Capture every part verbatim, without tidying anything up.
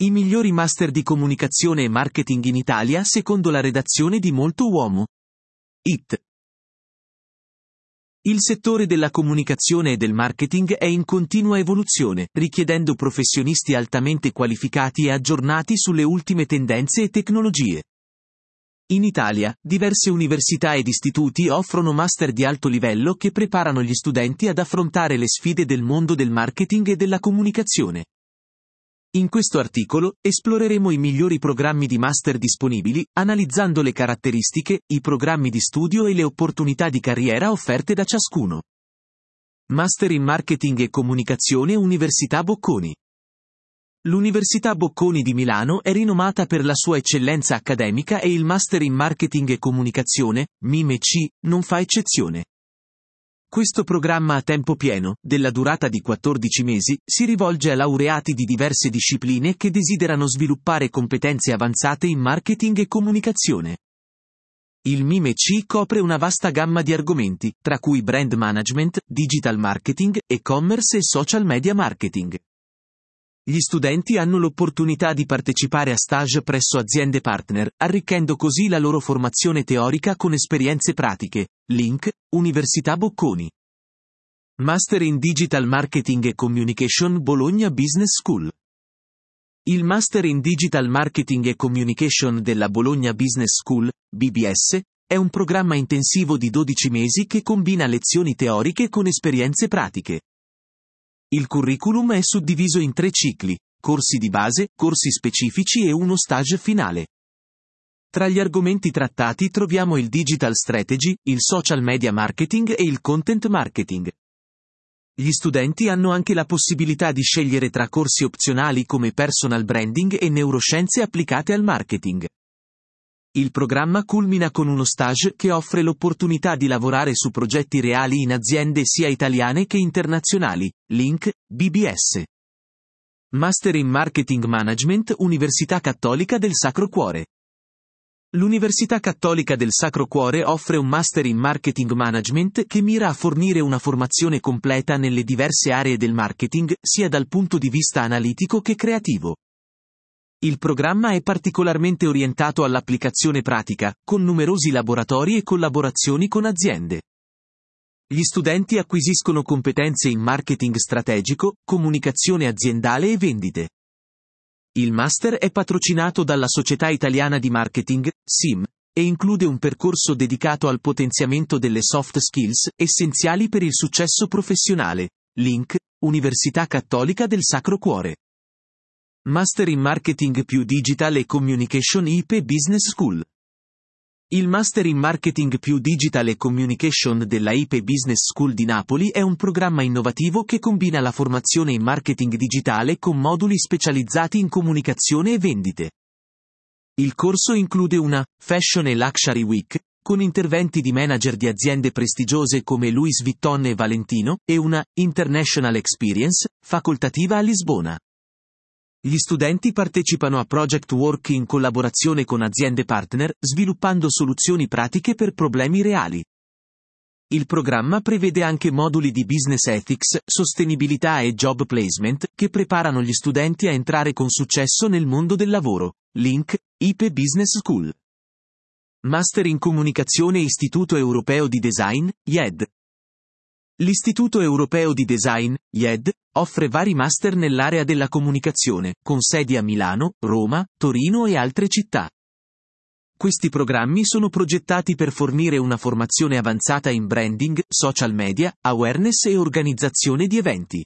I migliori master di comunicazione e marketing in Italia secondo la redazione di Molto Uomo. It. Il settore della comunicazione e del marketing è in continua evoluzione, richiedendo professionisti altamente qualificati e aggiornati sulle ultime tendenze e tecnologie. In Italia, diverse università ed istituti offrono master di alto livello che preparano gli studenti ad affrontare le sfide del mondo del marketing e della comunicazione. In questo articolo, esploreremo i migliori programmi di master disponibili, analizzando le caratteristiche, i programmi di studio e le opportunità di carriera offerte da ciascuno. Master in Marketing e Comunicazione Università Bocconi. L'Università Bocconi di Milano è rinomata per la sua eccellenza accademica e il Master in Marketing e Comunicazione, M I M E C, non fa eccezione. Questo programma a tempo pieno, della durata di quattordici mesi, si rivolge a laureati di diverse discipline che desiderano sviluppare competenze avanzate in marketing e comunicazione. Il M I M E C copre una vasta gamma di argomenti, tra cui brand management, digital marketing, e-commerce e social media marketing. Gli studenti hanno l'opportunità di partecipare a stage presso aziende partner, arricchendo così la loro formazione teorica con esperienze pratiche. Link, Università Bocconi. Master in Digital Marketing e Communication Bologna Business School. Il Master in Digital Marketing e Communication della Bologna Business School, B B S, è un programma intensivo di dodici mesi che combina lezioni teoriche con esperienze pratiche. Il curriculum è suddiviso in tre cicli, corsi di base, corsi specifici e uno stage finale. Tra gli argomenti trattati troviamo il digital strategy, il social media marketing e il content marketing. Gli studenti hanno anche la possibilità di scegliere tra corsi opzionali come personal branding e neuroscienze applicate al marketing. Il programma culmina con uno stage che offre l'opportunità di lavorare su progetti reali in aziende sia italiane che internazionali. Link, B B S. Master in Marketing Management Università Cattolica del Sacro Cuore. L'Università Cattolica del Sacro Cuore offre un Master in Marketing Management che mira a fornire una formazione completa nelle diverse aree del marketing, sia dal punto di vista analitico che creativo. Il programma è particolarmente orientato all'applicazione pratica, con numerosi laboratori e collaborazioni con aziende. Gli studenti acquisiscono competenze in marketing strategico, comunicazione aziendale e vendite. Il master è patrocinato dalla Società Italiana di Marketing, S I M, e include un percorso dedicato al potenziamento delle soft skills, essenziali per il successo professionale. Link, Università Cattolica del Sacro Cuore. Master in Marketing più Digital e Communication I P E Business School. Il Master in Marketing più Digital e Communication della I P E Business School di Napoli è un programma innovativo che combina la formazione in marketing digitale con moduli specializzati in comunicazione e vendite. Il corso include una Fashion e Luxury Week, con interventi di manager di aziende prestigiose come Louis Vuitton e Valentino, e una International Experience, facoltativa a Lisbona. Gli studenti partecipano a project work in collaborazione con aziende partner, sviluppando soluzioni pratiche per problemi reali. Il programma prevede anche moduli di business ethics, sostenibilità e job placement, che preparano gli studenti a entrare con successo nel mondo del lavoro. Link, I P E Business School. Master in Comunicazione Istituto Europeo di Design, I E D. L'Istituto Europeo di Design, I E D, offre vari master nell'area della comunicazione, con sedi a Milano, Roma, Torino e altre città. Questi programmi sono progettati per fornire una formazione avanzata in branding, social media, awareness e organizzazione di eventi.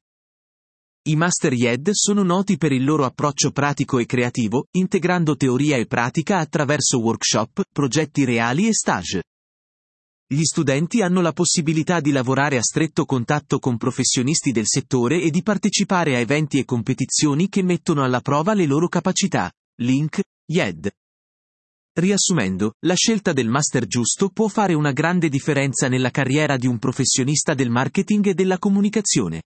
I master I E D sono noti per il loro approccio pratico e creativo, integrando teoria e pratica attraverso workshop, progetti reali e stage. Gli studenti hanno la possibilità di lavorare a stretto contatto con professionisti del settore e di partecipare a eventi e competizioni che mettono alla prova le loro capacità. Link, I E D. Riassumendo, la scelta del master giusto può fare una grande differenza nella carriera di un professionista del marketing e della comunicazione.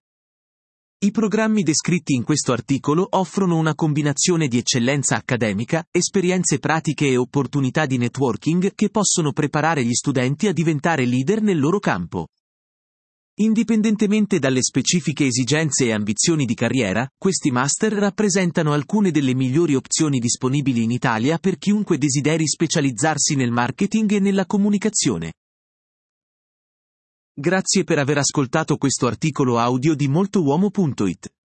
I programmi descritti in questo articolo offrono una combinazione di eccellenza accademica, esperienze pratiche e opportunità di networking che possono preparare gli studenti a diventare leader nel loro campo. Indipendentemente dalle specifiche esigenze e ambizioni di carriera, questi master rappresentano alcune delle migliori opzioni disponibili in Italia per chiunque desideri specializzarsi nel marketing e nella comunicazione. Grazie per aver ascoltato questo articolo audio di moltouomo punto it.